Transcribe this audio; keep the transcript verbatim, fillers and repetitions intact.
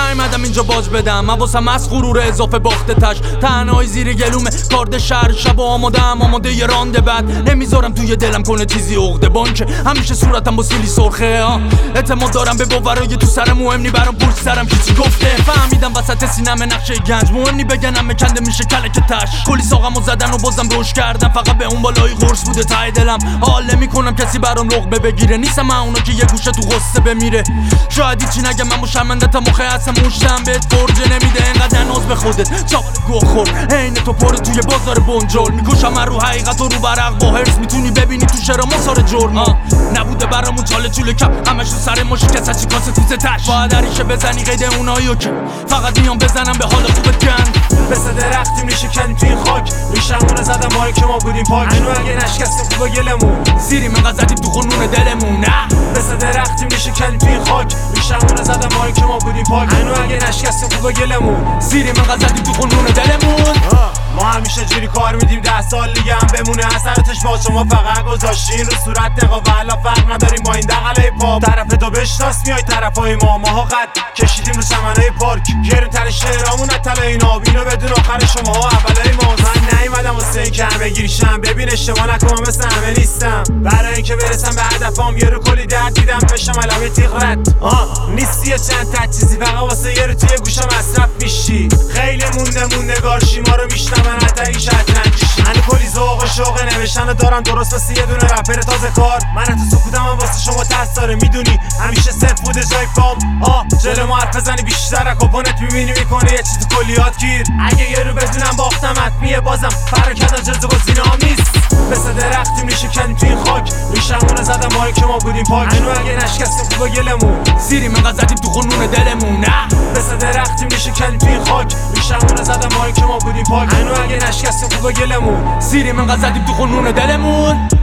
نیومدم اینجا باج بدم، حواسم از غرور اضافه باخته تش. تنهایی زیر گلومه کارد شهر، شب و آماده هم آماده یه رانده بد. نمیذارم توی دلم کنه چیزی عقده بانکه، همیشه صورتم با سیلی سرخه. اعتماد دارم به باورای تو سرم، مهم نی برام پشت سرم کی گفته. فهمیدم وسط سینم نقشه گنج، مهم نی بگنم مکنده میشه کلک تش. کلی ساقمو زدن و بازم روش کردم، فقط به اون بالای قرص بوده ته دلم. حال نمیکنم کسی برام رغبه بگیره، نیستم من اونو که یه گوشه تو غصه بمیره. شاید هیچی نگم من شرمنده‌تم، مخه هستم موشتم بهت فرجه نمیده اینقدر ناز به خودت. چاقال گوه خور عین تو پر توی بازار بنجل، میکشم من رو حقیقت و رو برق با هرس. میتونی ببینی تو شعر مسار جرم نبوده برامون چاله چوله کپ، همش رو سر ماشی کسا چی کاسه تو تش. باید هریشه بزنی قید اوناییو که فقط میام بزنم به حال خوبت کن. مثل درختیم ریشه کردیم توی این خاک، ریشمونه زدم ماهی که ما بودیم پاک. اینو اگه نشکستیم خوبه گلمون، زیریم انقدر زدیم تو خونون دلمون. نه مثل درختیم ریشه کردیم توی این خاک، ریشمونه زدم ماهی که ما بودیم پاک. اینو اگه نشکستیم خوبه گلمون، زیریم انقدر زدیم تو خونون دلمون. ما همیشه جوری کار میدیم ده سال دیگه هم بمونه اثراتش با شما فقط گذاشتین رو صورت دقا و حالا فرق نداریم با این دقلای پاپ. طرف دو بشناس میای طرفای ما، ماها قد کشیدیم رو چمنای پارک. گرون تر شعرامون اتلا این آب، اینو بدون آخر شماها اولای ما. من نیومدم واسه این که همه گیریشم، ببین اشتباه نکنم مثل همه نیستم. برای اینکه برسم به هدفم یه رو کلی درد دیدم بشم علامه تیغ رد. آه نیستی چند تا چیزی فقط واسه یه رو توی گوشم مصرف میشی. خیلی مونده موندگارشی ما رو میشنم من حتی این شطرنجیشی. من کلی ذوق و شوق نوشتن دارم درست مثل یه دونه رپر تازه کار. من تو سکوتم هم واسه شما ترس داره، میدونی همیشه صفر بوده جای پام. آه جلو ما حرف بزنی بیشتر اکوپونت میبینی میکنه یه چیز کلیات گیر. اگه یه رو بدونم باختم حتمیه بازم فرکت جز گزینه هم نیست. مثل درختیم ریشه کردیم توی این خاک، ریشمونه زدم ماهی که ما بودیم پاک. اینو اگه نشکستیم خوبه گلمون، زیریم انقدر زدیم تو خونون دلمون. نه مثل درختیم ریشه کردیم توی این خاک، ریشمونه زدم ماهی که ما بودیم پاک. اینو اگه نشکستیم خوبه گلمون، زیریم انقدر زدیم تو خونون دلمون.